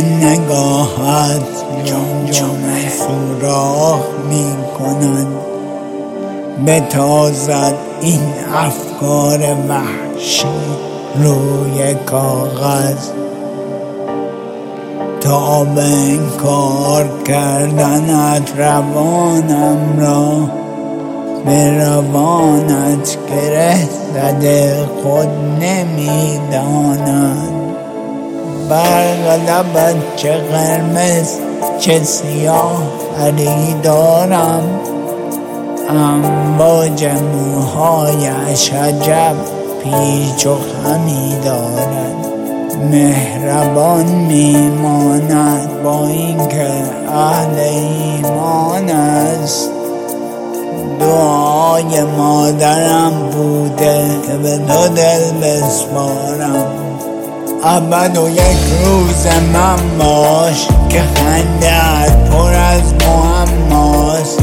نگاهت جمجمه سوراخ می کند، بتازد این افکار وحشی روی کاغذ. تا به انکار کردنت روانم را به روانت گره زده، خود نمیداند. برق لبت چه قرمز چه سیاه خریدارم، امواج موهایش عجب پیچ و خمی دارد. مهربان میماند با اینکه اهل ایمان است. دعای مادرم بوده که به تو دل بسپارم. ابد و یک روز من باش که خنده‌ات پر از معماست.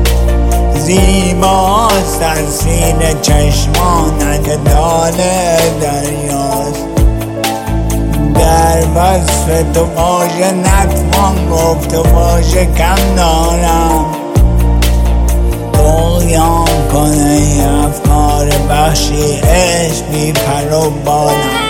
زیباست در سیر چشمانت دال دریاست. در وصف تو واژه نتوان گفت و واژه کم دارم. طغیان کنه افکار وحشی، عشق بی پر و بالم.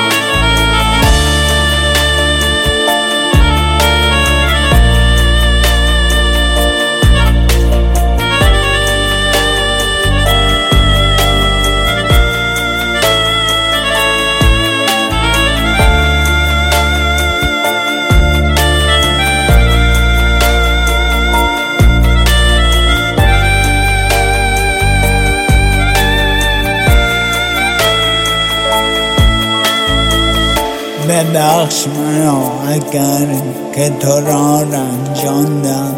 ببخش مرا اگر که تو را رنجاندم،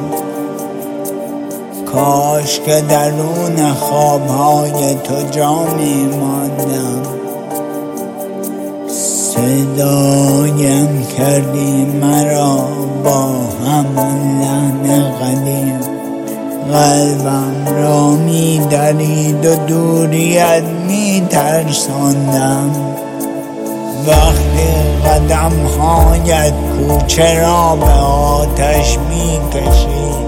کاش که درون خوابهای تو جا می ماندم. صدایم کردی مرا با همون لحن قدیم، قلبم را می درید و دوریت می ترساندم. وقتی قدم هایت کوچه را به آتش می کشید،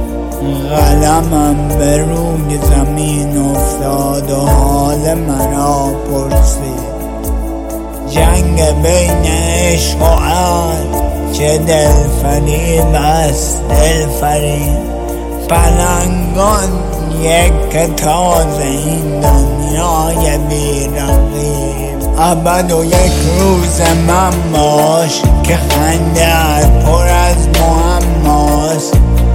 قلمم به روی زمین افتاد و حال مرا پرسید. جنگ بین عشق و عقل چه دلفریب است دلفریب. پلنگان یک تازه این دنیای بی‌رقیب. ابد و یک روز من باش که خنده‌ات پر از معماست.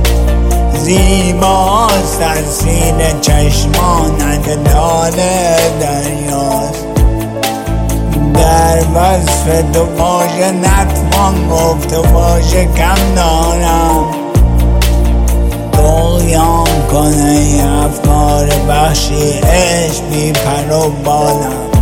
زیباست در سیر چشمانت دال دریاست. در وصف تو واژه نتوان گفت و واژه کم دارم. طغیان کنه افکار وحشی، عشق بی پر و بالم.